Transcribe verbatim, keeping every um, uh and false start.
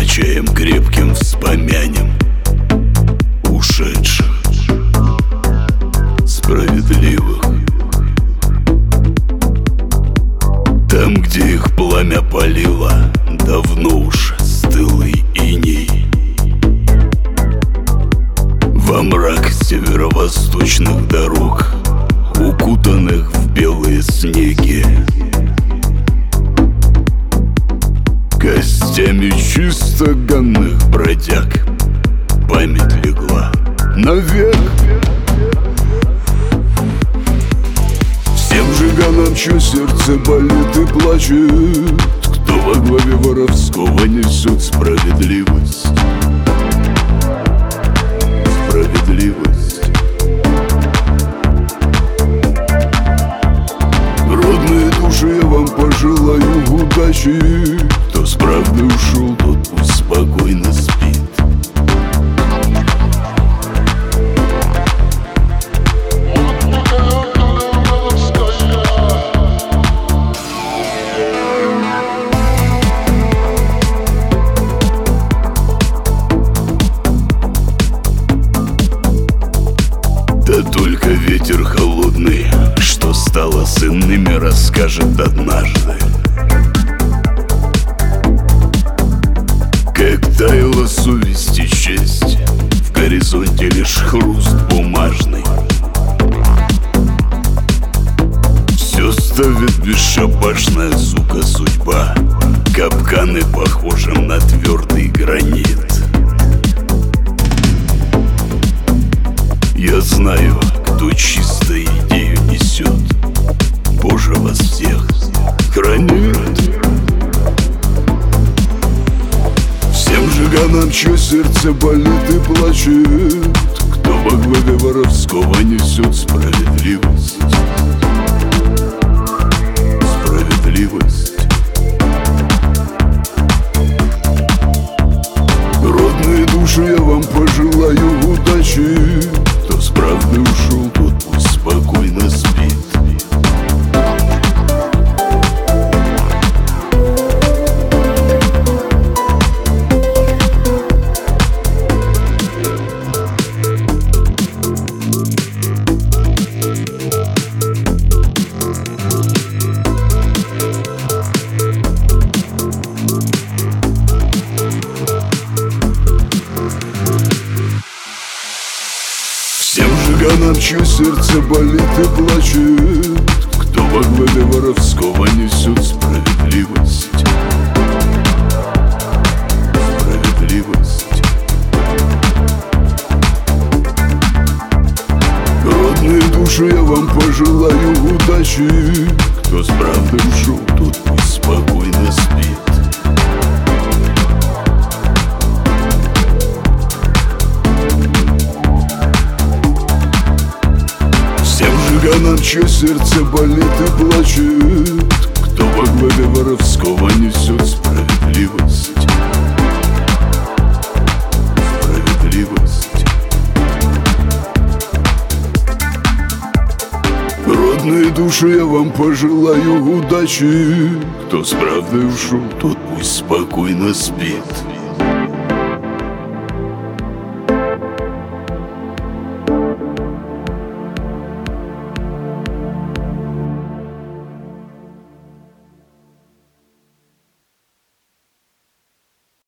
За чаем крепким вспомянем ушедших, справедливых. Там, где их пламя палило, давно уж стылый иней. Во мрак северо-восточных дорог, укутанных в белые снеги, костями чистоганных бродяг память легла навек. Всем жиганам, чье сердце болит и плачет, кто во главе воровского несет справедливость. Справедливость. Родные души, я вам пожелаю удачи. Кто с правды ушел, тот пусть спокойно спит. Да только ветер холодный, что стало с иными, расскажет однажды. Как таяла совесть и честь, в горизонте лишь хруст бумажный. Все ставит бесшабашная, сука, судьба, капканы похожим на твердый гранит. Я знаю, кто чисто идею несет, Боже вас всех хранит. Всем жиганам, чье сердце болит и плачет, кто во главе воровского несет справедливость. Справедливость. Родные души, я вам пожелаю удачи. Кто с правды ушел, тот пусть спокойно спит. Всем жиганам, чье сердце болит и плачет, кто во главе воровского несет справедливость. Справедливость. Родные души, я вам пожелаю удачи. Кто с правды ушел, тот пусть спокойно спит. Жиганам, чье сердце болит и плачет, кто во главе воровского несет справедливость. Справедливость. Родные души, я вам пожелаю удачи. Кто с правдой ушел, тот пусть спокойно спит.